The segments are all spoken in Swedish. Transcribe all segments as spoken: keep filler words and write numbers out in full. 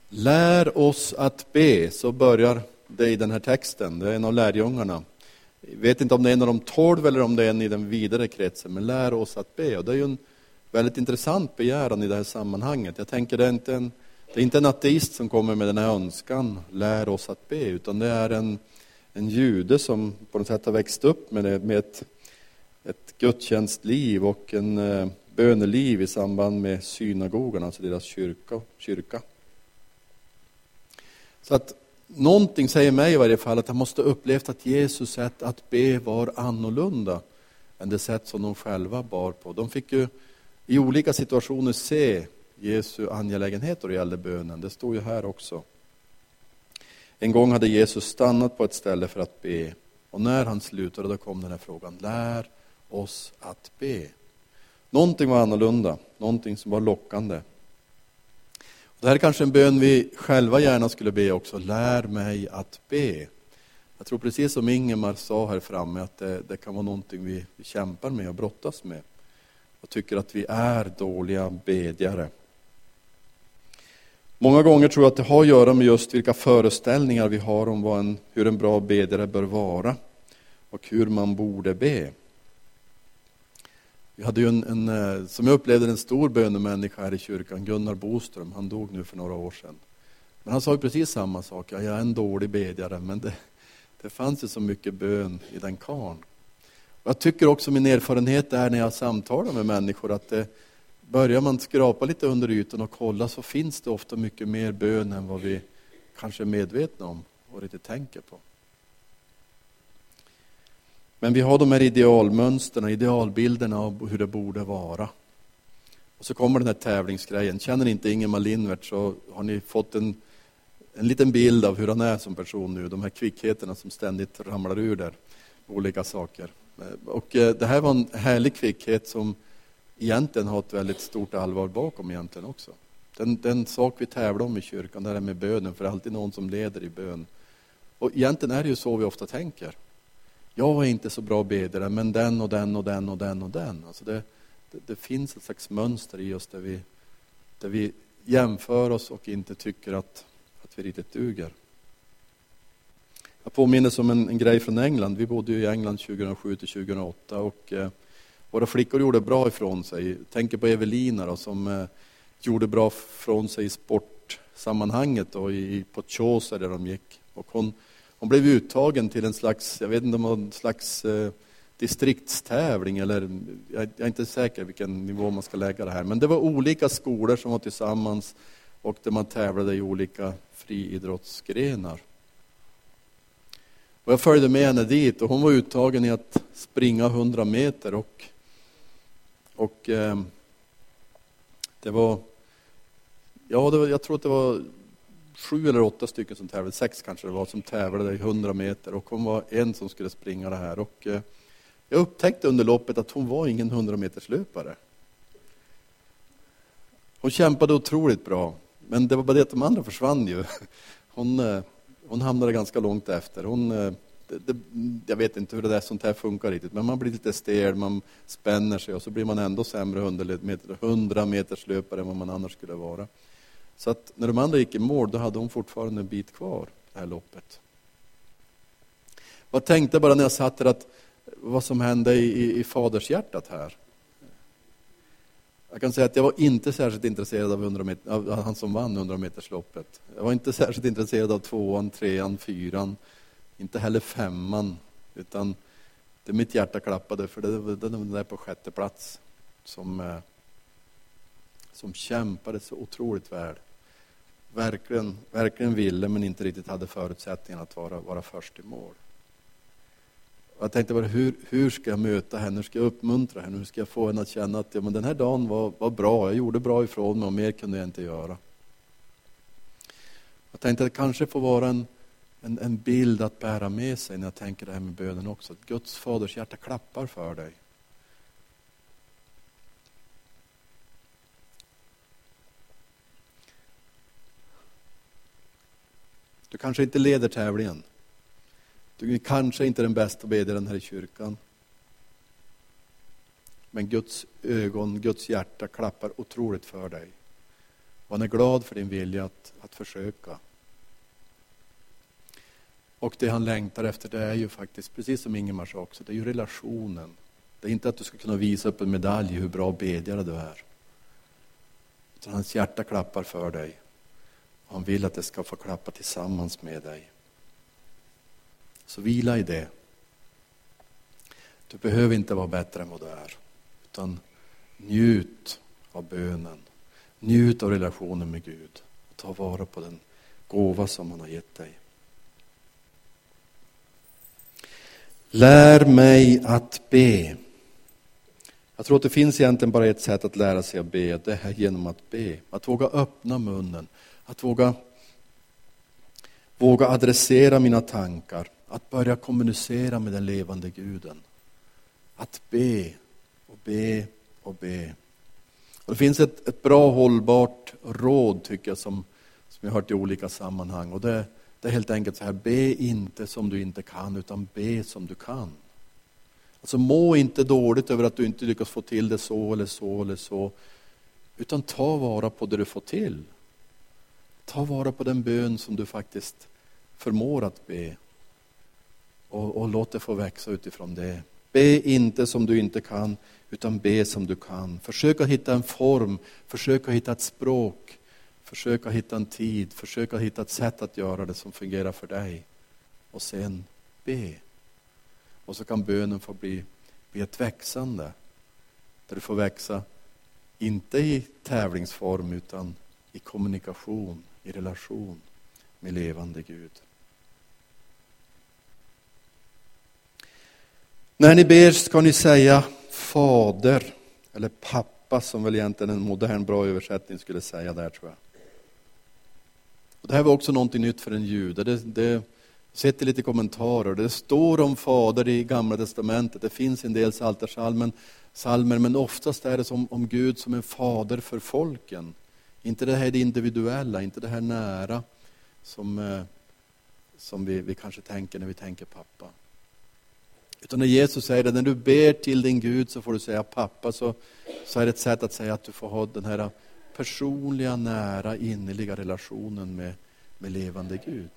Lär oss att be, så börjar det i den här texten. Det är en av lärjungarna. Jag vet inte om det är en av de tolv eller om det är en i den vidare kretsen, men lär oss att be. Och det är ju en väldigt intressant begäran i det här sammanhanget. Jag tänker det är inte en, det är inte en ateist som kommer med den här önskan, lär oss att be, utan det är en, en jude som på något sätt har växt upp med, det, med ett, ett gudstjänstliv och en eh, böneliv i samband med synagogan, alltså deras kyrka. kyrka. Så att någonting säger mig i varje fall att jag måste upplevt att Jesus sätt att be var annorlunda än det sätt som de själva bar på. De fick ju i olika situationer se Jesu angelägenheter och gällde bönen. Det står ju här också. En gång hade Jesus stannat på ett ställe för att be. Och när han slutade då kom den här frågan. Lär oss att be. Någonting var annorlunda. Någonting som var lockande. Det här är kanske en bön vi själva gärna skulle be också. Lär mig att be. Jag tror precis som Ingemar sa här framme att det, det kan vara någonting vi, vi kämpar med och brottas med. Och tycker att vi är dåliga bedjare. Många gånger tror jag att det har att göra med just vilka föreställningar vi har om vad en, hur en bra bedjare bör vara. Och hur man borde be. Vi hade ju en, en, som jag upplevde en stor bönemänniska här i kyrkan, Gunnar Boström. Han dog nu för några år sedan. Men han sa ju precis samma sak. Jag är en dålig bedjare, men det, det fanns ju så mycket bön i den karn. Och jag tycker också min erfarenhet är när jag samtalar med människor att det, börjar man skrapa lite under ytan och kolla så finns det ofta mycket mer bön än vad vi kanske är medvetna om och inte tänker på. Men vi har de här idealmönsterna, idealbilderna av hur det borde vara. Och så kommer den här tävlingsgrejen. Känner inte Ingemar Lindvert så har ni fått en, en liten bild av hur han är som person nu. De här kvickheterna som ständigt ramlar ur där. Olika saker. Och det här var en härlig kvickhet som egentligen har ett väldigt stort allvar bakom egentligen också. Den, den sak vi tävlar om i kyrkan, det är med bönen. För det är alltid någon som leder i bön. Och egentligen är det ju så vi ofta tänker. Jag är inte så bra bedjare, men den och den och den och den och den. Alltså det, det, det finns ett slags mönster i oss där vi, där vi jämför oss och inte tycker att, att vi riktigt duger. Jag påminner om en, en grej från England. Vi bodde ju i England tjugohundrasju till tjugohundraåtta och eh, våra flickor gjorde bra ifrån sig. Tänker på Evelina då, som eh, gjorde bra ifrån sig i sportsammanhanget och i, på Tjåser där de gick. Och hon... Hon blev uttagen till en slags, jag vet inte om det var en slags eh, distriktstävling eller jag, jag är inte säker vilken nivå man ska lägga det här. Men det var olika skolor som var tillsammans och där man tävlade i olika friidrottsgrenar. Och jag följde med henne dit och hon var uttagen i att springa hundra meter och, och eh, det var, ja det var, jag tror att det var sju eller åtta stycken som tävlade, sex kanske det var, som tävlade i hundra meter och hon var en som skulle springa det här. Och eh, jag upptäckte under loppet att hon var ingen hundra meters löpare. Hon kämpade otroligt bra, men det var bara det att de andra försvann ju. Hon, eh, hon hamnade ganska långt efter. Hon, eh, det, det, jag vet inte hur det där sånt här funkar riktigt, men man blir lite stel, man spänner sig och så blir man ändå sämre hundra meters löpare än vad man annars skulle vara. Så att när de andra gick i mål, då hade hon fortfarande en bit kvar, det här loppet. Jag tänkte bara när jag satt där att vad som hände i, i, i fadershjärtat här. Jag kan säga att jag var inte särskilt intresserad av, hundra meter, av han som vann hundra meters loppet. Jag var inte särskilt intresserad av tvåan, trean, fyran, inte heller femman. Utan det mitt hjärta klappade för det var den där på sjätte plats som, som kämpade så otroligt väl. Verkligen, verkligen ville men inte riktigt hade förutsättningar att vara, vara först i mål. Och jag tänkte bara hur, hur ska jag möta henne, hur ska jag uppmuntra henne, hur ska jag få henne att känna att ja, men den här dagen var, var bra, jag gjorde bra ifrån mig och mer kunde jag inte göra. Jag tänkte att det kanske får vara en, en, en bild att bära med sig när jag tänker det här med bönen också. Att Guds faders hjärta klappar för dig. Du kanske inte leder tävlingen. Du kanske inte är den bästa bedjaren här i kyrkan. Men Guds ögon, Guds hjärta klappar otroligt för dig. Och han är glad för din vilja att, att försöka. Och det han längtar efter, det är ju faktiskt, precis som Ingemar sa också, det är ju relationen. Det är inte att du ska kunna visa upp en medalj hur bra bedjare du är. Utan hans hjärta klappar för dig. Och han vill att det ska få klappa tillsammans med dig. Så vila i det. Du behöver inte vara bättre än vad du är. Utan njut av bönen. Njut av relationen med Gud. Och ta vara på den gåva som han har gett dig. Lär mig att be. Jag tror att det finns egentligen bara ett sätt att lära sig att be. Det är genom att be. Att våga öppna munnen. Att våga, våga adressera mina tankar. Att börja kommunicera med den levande Guden. Att be och be och be. Och det finns ett, ett bra hållbart råd tycker jag som, som jag har hört i olika sammanhang. Och det, det är helt enkelt så här: be inte som du inte kan, utan be som du kan. Alltså må inte dåligt över att du inte lyckas få till det så eller så eller så. Utan ta vara på det du får till. Ta vara på den bön som du faktiskt förmår att be. Och, och låt det få växa utifrån det. Be inte som du inte kan, utan be som du kan. Försök att hitta en form, försök att hitta ett språk, försök att hitta en tid, försök att hitta ett sätt att göra det som fungerar för dig. Och sen be. Och så kan bönen få bli, bli ett växande. Där du får växa, inte i tävlingsform utan i kommunikation, i relation med levande Gud. När ni ber ska ni säga fader eller pappa, som väl egentligen en modern bra översättning skulle säga där, tror jag. Och det här var också någonting nytt för en jude. Det, det sett lite kommentarer. Det står om fader i Gamla testamentet. Det finns en del psaltarpsalmer, psalmer, men oftast är det som om Gud som en fader för folken. Inte det här det individuella, inte det här nära som, som vi, vi kanske tänker när vi tänker pappa. Utan när Jesus säger det, när du ber till din Gud så får du säga pappa, så, så är det ett sätt att säga att du får ha den här personliga, nära, innerliga relationen med, med levande Gud.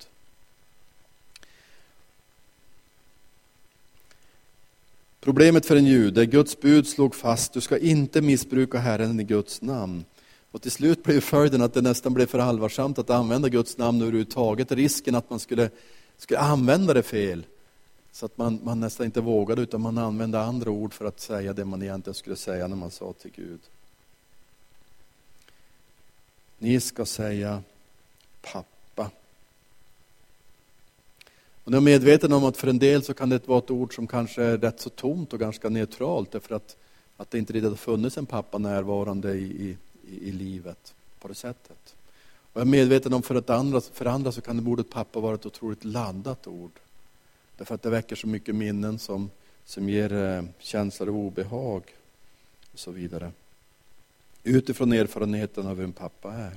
Problemet för en jude, Guds bud slog fast, du ska inte missbruka Herren i Guds namn. Och till slut blev följden att det nästan blev för allvarsamt att använda Guds namn överhuvudtaget. Risken att man skulle, skulle använda det fel. Så att man, man nästan inte vågade, utan man använde andra ord för att säga det man egentligen skulle säga när man sa till Gud. Ni ska säga pappa. Och jag är medveten om att för en del så kan det vara ett ord som kanske är rätt så tomt och ganska neutralt. Därför att, att det inte riktigt har funnits en pappa närvarande i, i, i livet på det sättet. Och jag är medveten om för att andra, för andra så kan det ordet pappa vara ett otroligt laddat ord. Därför att det väcker så mycket minnen som, som ger eh, känslor av obehag och så vidare. Utifrån erfarenheten av vem pappa är.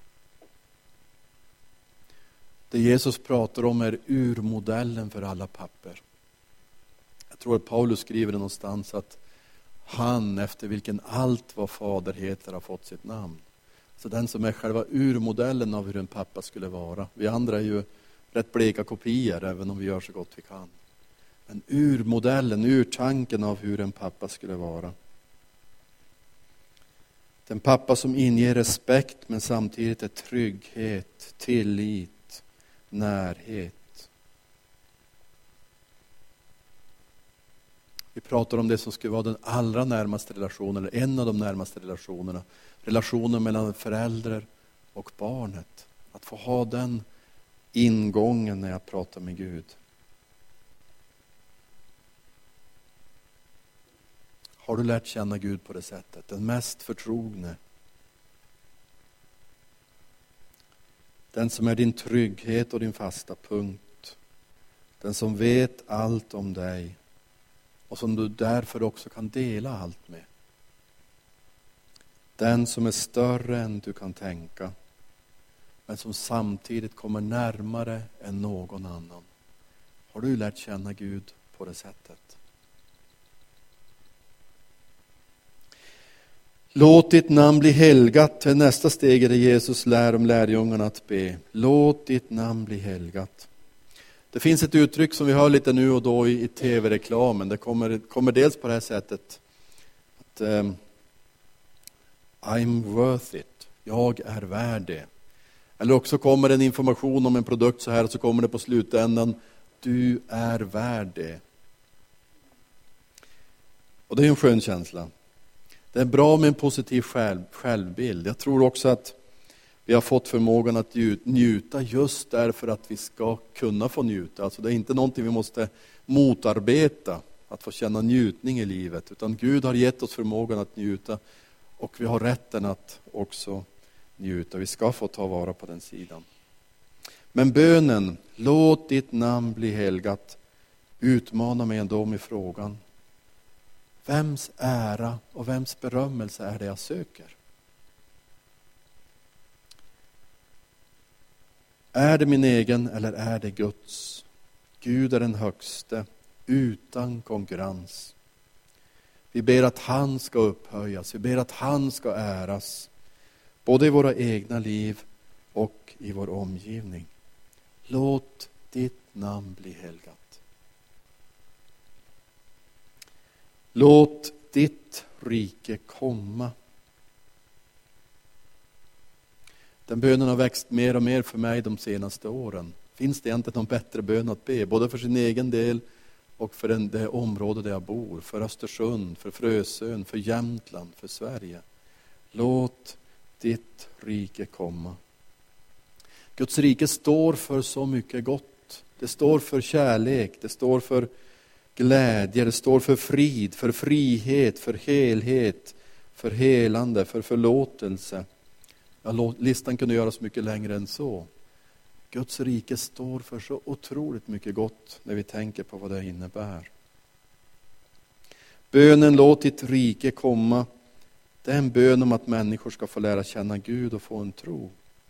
Det Jesus pratar om är urmodellen för alla papper. Jag tror att Paulus skriver någonstans att han, efter vilken allt vad fader heter, har fått sitt namn. Så den som är själva urmodellen av hur en pappa skulle vara. Vi andra är ju rätt bleka kopior, även om vi gör så gott vi kan. Men urmodellen, urtanken av hur en pappa skulle vara. Den pappa som inger respekt men samtidigt är trygghet, tillit, närhet. Vi pratar om det som skulle vara den allra närmaste relationen, eller en av de närmaste relationerna. Relationen mellan föräldrar och barnet. Att få ha den ingången när jag pratar med Gud. Har du lärt känna Gud på det sättet? Den mest förtrogne. Den som är din trygghet och din fasta punkt. Den som vet allt om dig. Och som du därför också kan dela allt med. Den som är större än du kan tänka. Men som samtidigt kommer närmare än någon annan. Har du lärt känna Gud på det sättet? Låt ditt namn bli helgat. Nästa steg är det Jesus lär om lärjungarna att be. Låt ditt namn bli helgat. Det finns ett uttryck som vi hör lite nu och då i, i tv-reklamen. Det kommer, kommer dels på det här sättet. Att, um, I'm worth it. Jag är värd det. Eller också kommer en information om en produkt så här och så kommer det på slutändan. Du är värd det. Och det är en skön känsla. Det är bra med en positiv själv, självbild. Jag tror också att vi har fått förmågan att njuta just därför att vi ska kunna få njuta. Alltså det är inte någonting vi måste motarbeta, att få känna njutning i livet. Utan Gud har gett oss förmågan att njuta och vi har rätten att också njuta. Vi ska få ta vara på den sidan. Men bönen, låt ditt namn bli helgat, utmanar mig ändå med frågan. Vems ära och vems berömmelse är det jag söker? Är det min egen eller är det Guds? Gud är den högste, utan konkurrens. Vi ber att han ska upphöjas, vi ber att han ska äras. Både i våra egna liv och i vår omgivning. Låt ditt namn bli helgat. Låt ditt rike komma. Den bönen har växt mer och mer för mig de senaste åren. Finns det egentligen någon bättre bön att be? Både för sin egen del och för den, det område där jag bor. För Östersund, för Frösön, för Jämtland, för Sverige. Låt ditt rike komma. Guds rike står för så mycket gott. Det står för kärlek, det står för glädje, det står för frid, för frihet, för helhet, för helande, för förlåtelse. Ja, listan kunde göras mycket längre än så. Guds rike står för så otroligt mycket gott när vi tänker på vad det innebär. Bönen låt ditt rike komma. Det är en bön om att människor ska få lära känna Gud och få en tro.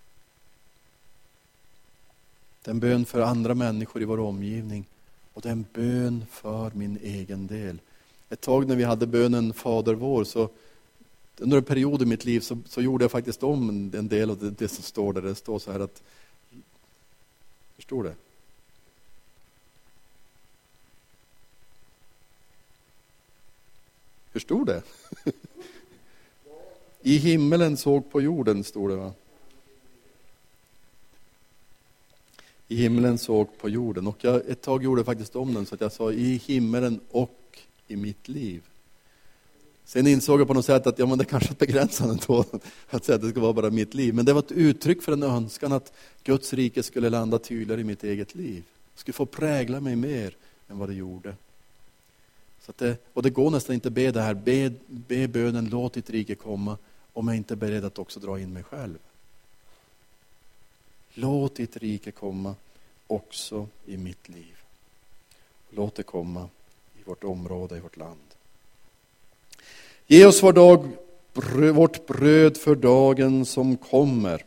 Det är en bön för andra människor i vår omgivning. Och det är en bön för min egen del. Ett tag när vi hade bönen Fader vår, så under en period i mitt liv så, så gjorde jag faktiskt om en del av det, det som står där. Det står så här att, förstår det? Hur stod det? I himmelen såg på jorden, står det, va? I himlen såg på jorden. Och jag ett tag gjorde faktiskt om den så att jag sa i himmelen och i mitt liv. Sen insåg jag på något sätt att ja, men det kanske är begränsande då att säga att det ska vara bara mitt liv. Men det var ett uttryck för en önskan att Guds rike skulle landa tydligare i mitt eget liv. Det skulle få prägla mig mer än vad det gjorde. Så att det, och det går nästan inte att be det här. Be, be bönen låt ditt rike komma om jag inte är beredd att också dra in mig själv. Låt ditt rike komma också i mitt liv. Låt det komma i vårt område, i vårt land. Ge oss var dag, bröd, vårt bröd för dagen som kommer.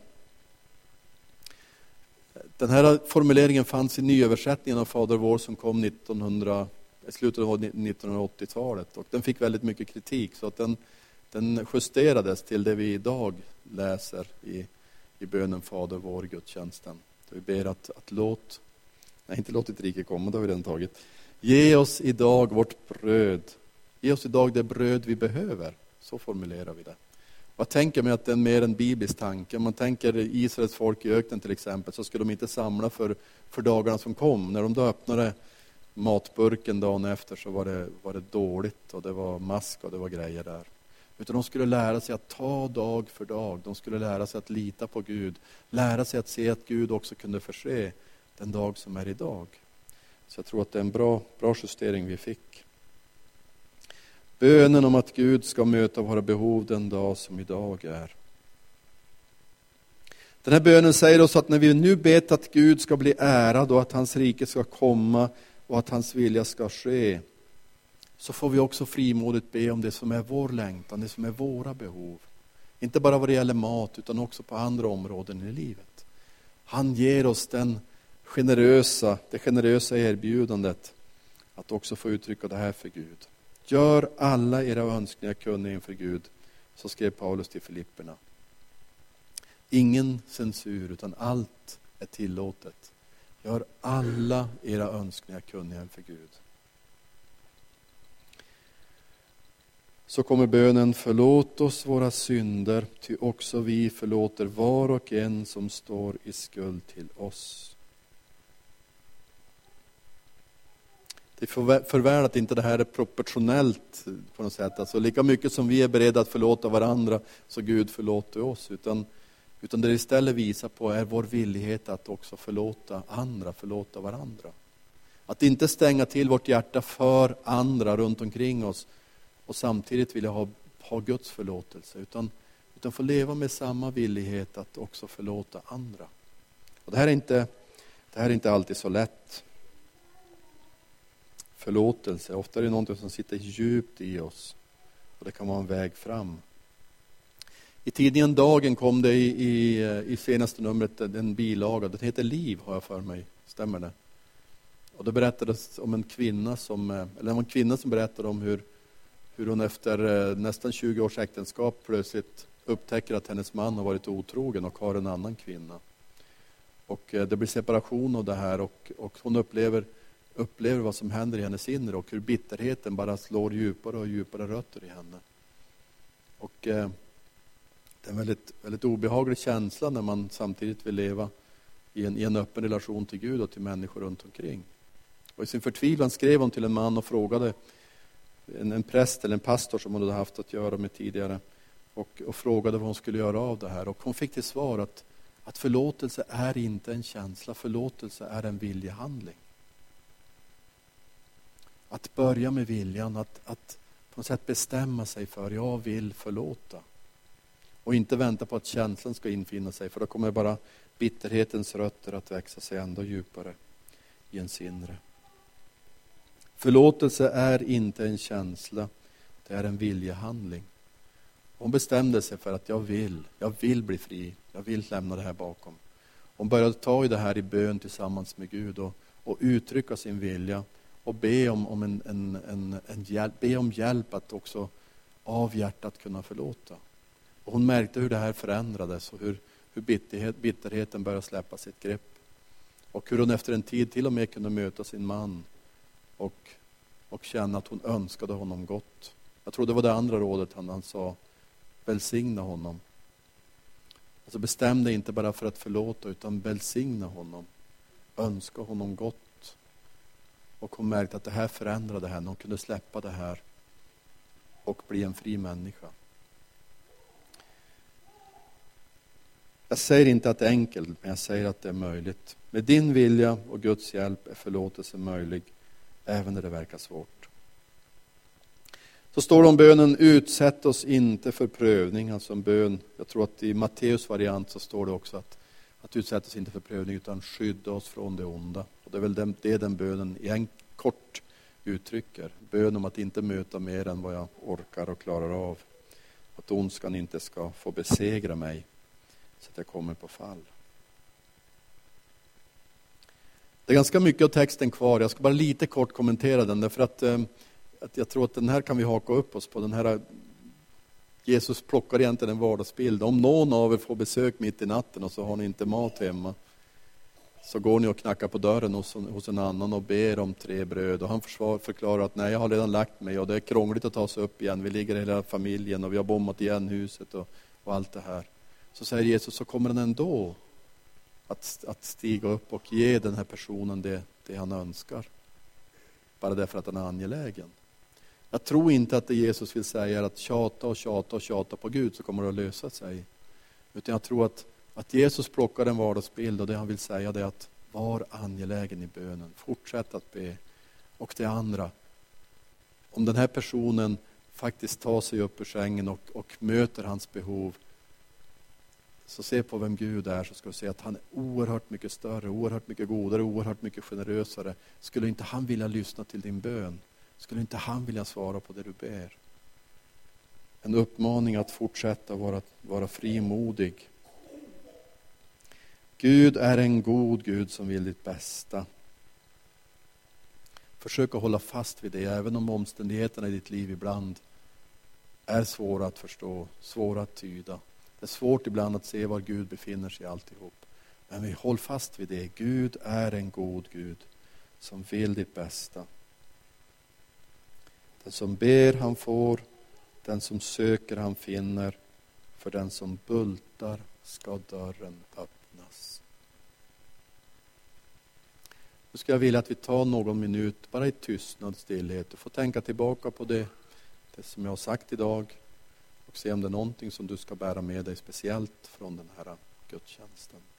Den här formuleringen fanns i nyöversättningen av Fader vår som kom nittonhundra, i slutet av nittonhundraåttiotalet. Och den fick väldigt mycket kritik så att den, den justerades till det vi idag läser i i bönen Fader vår, gudstjänsten. Vi ber att, att låt, nej inte låt ditt rike komma, det har vi redan tagit. Ge oss idag vårt bröd. Ge oss idag det bröd vi behöver. Så formulerar vi det. Jag tänker mig att det är mer en biblisk tanke. Om man tänker Israels folk i öknen till exempel, så skulle de inte samla för, för dagarna som kom. När de då öppnade matburken dagen efter så var det, var det dåligt och det var mask och det var grejer där. Utan de skulle lära sig att ta dag för dag. De skulle lära sig att lita på Gud. Lära sig att se att Gud också kunde förse den dag som är idag. Så jag tror att det är en bra, bra justering vi fick. Bönen om att Gud ska möta våra behov den dag som idag är. Den här bönen säger oss att när vi nu ber att Gud ska bli ärad och att hans rike ska komma och att hans vilja ska ske, så får vi också frimodigt be om det som är vår längtan, det som är våra behov. Inte bara vad det gäller mat utan också på andra områden i livet. Han ger oss den generösa, det generösa erbjudandet att också få uttrycka det här för Gud. Gör alla era önskningar kunniga inför Gud, Så skrev Paulus till Filipperna. Ingen censur, utan allt är tillåtet. Gör alla era önskningar kunniga för Gud. Så kommer bönen: förlåt oss våra synder, ty också vi förlåter var och en som står i skuld till oss. Det är för väl att inte det här är proportionellt på något sätt. Alltså lika mycket som vi är beredda att förlåta varandra, så Gud förlåter oss. Utan, utan det istället visar på är vår villighet att också förlåta andra, förlåta varandra. Att inte stänga till vårt hjärta för andra runt omkring oss och samtidigt vilja ha, ha Guds förlåtelse. Utan, utan få leva med samma villighet att också förlåta andra. Och det här är inte, det här är inte alltid så lätt. Förlåtelse, ofta är det något som sitter djupt i oss. Och det kan vara en väg fram. I tidningen Dagen kom det i, i, i senaste numret en bilaga. Den heter Liv, har jag för mig. Stämmer det? Och det berättades om en kvinna som, eller en kvinna som berättade om hur, hur hon efter nästan tjugo års äktenskap plötsligt upptäcker att hennes man har varit otrogen och har en annan kvinna. Och det blir separation av det här och, och hon upplever upplever vad som händer i hennes inre och hur bitterheten bara slår djupare och djupare rötter i henne. Och eh, det är en väldigt, väldigt obehaglig känsla när man samtidigt vill leva i en, i en öppen relation till Gud och till människor runt omkring. Och i sin förtvivlan skrev hon till en man och frågade en, en präst eller en pastor som hon hade haft att göra med tidigare och, och frågade vad hon skulle göra av det här. Och hon fick till svar att, att förlåtelse är inte en känsla, förlåtelse är en viljehandling. Att börja med viljan, att, att på något sätt bestämma sig för jag vill förlåta. Och inte vänta på att känslan ska infinna sig, för då kommer bara bitterhetens rötter att växa sig ändå djupare i ens inre. Förlåtelse är inte en känsla, det är en viljehandling. Hon bestämde sig för att jag vill, jag vill bli fri, jag vill lämna det här bakom. Hon började ta i det här i bön tillsammans med Gud och, och uttrycka sin vilja. Och be om, om, en, en, en, en hjälp, be om hjälp att också av hjärtat kunna förlåta. Och hon märkte hur det här förändrades och hur, hur bitterhet, bitterheten började släppa sitt grepp. Och hur hon efter en tid till och med kunde möta sin man och, och känna att hon önskade honom gott. Jag tror det var det andra rådet han, han sa, välsigna honom. Alltså bestäm dig inte bara för att förlåta utan välsigna honom. Önska honom gott. Och hon märkte att det här förändrade henne. Hon kunde släppa det här och bli en fri människa. Jag säger inte att det är enkelt, men jag säger att det är möjligt. Med din vilja och Guds hjälp är förlåtelse möjlig, även när det verkar svårt. Så står det om bönen, utsätt oss inte för prövning. Alltså en bön, jag tror att i Matteus variant så står det också att Att utsätta oss inte för prövning utan skydda oss från det onda. Och det är väl den, det den bönen i en kort uttrycker. Bön om att inte möta mer än vad jag orkar och klarar av. Att ondskan inte ska få besegra mig så att jag kommer på fall. Det är ganska mycket av texten kvar. Jag ska bara lite kort kommentera den. Därför att, eh, att jag tror att den här kan vi haka upp oss på. Den här Jesus plockar egentligen en vardagsbild. Om någon av er får besök mitt i natten och så har ni inte mat hemma, så går ni och knackar på dörren hos, hos en annan och ber om tre bröd. Och han försvar, förklarar att nej, jag har redan lagt mig och det är krångligt att ta sig upp igen. Vi ligger hela familjen och vi har bommat igen huset och, och allt det här. Så säger Jesus, så kommer han ändå att, att stiga upp och ge den här personen det, det han önskar. Bara därför att han är angelägen. Jag tror inte att det Jesus vill säga är att tjata och tjata och tjata på Gud så kommer det att lösa sig. Utan jag tror att, att Jesus plockar en vardagsbild och det han vill säga är att var angelägen i bönen. Fortsätt att be. Och det andra, om den här personen faktiskt tar sig upp ur sängen och, och möter hans behov, så se på vem Gud är, så ska du se att han är oerhört mycket större, oerhört mycket godare, oerhört mycket generösare. Skulle inte han vilja lyssna till din bön? Skulle inte han vilja svara på det du ber? En uppmaning att fortsätta vara, vara frimodig. Gud är en god Gud som vill ditt bästa. Försök att hålla fast vid det, även om omständigheterna i ditt liv ibland är svåra att förstå, svåra att tyda. Det är svårt ibland att se var Gud befinner sig alltihop. Men vi håller fast vid det. Gud är en god Gud som vill ditt bästa. Den som ber han får, den som söker han finner, för den som bultar ska dörren öppnas. Nu ska jag vilja att vi tar någon minut, bara i tystnad, stillhet. Du får tänka tillbaka på det, det som jag har sagt idag och se om det är någonting som du ska bära med dig speciellt från den här gudstjänsten.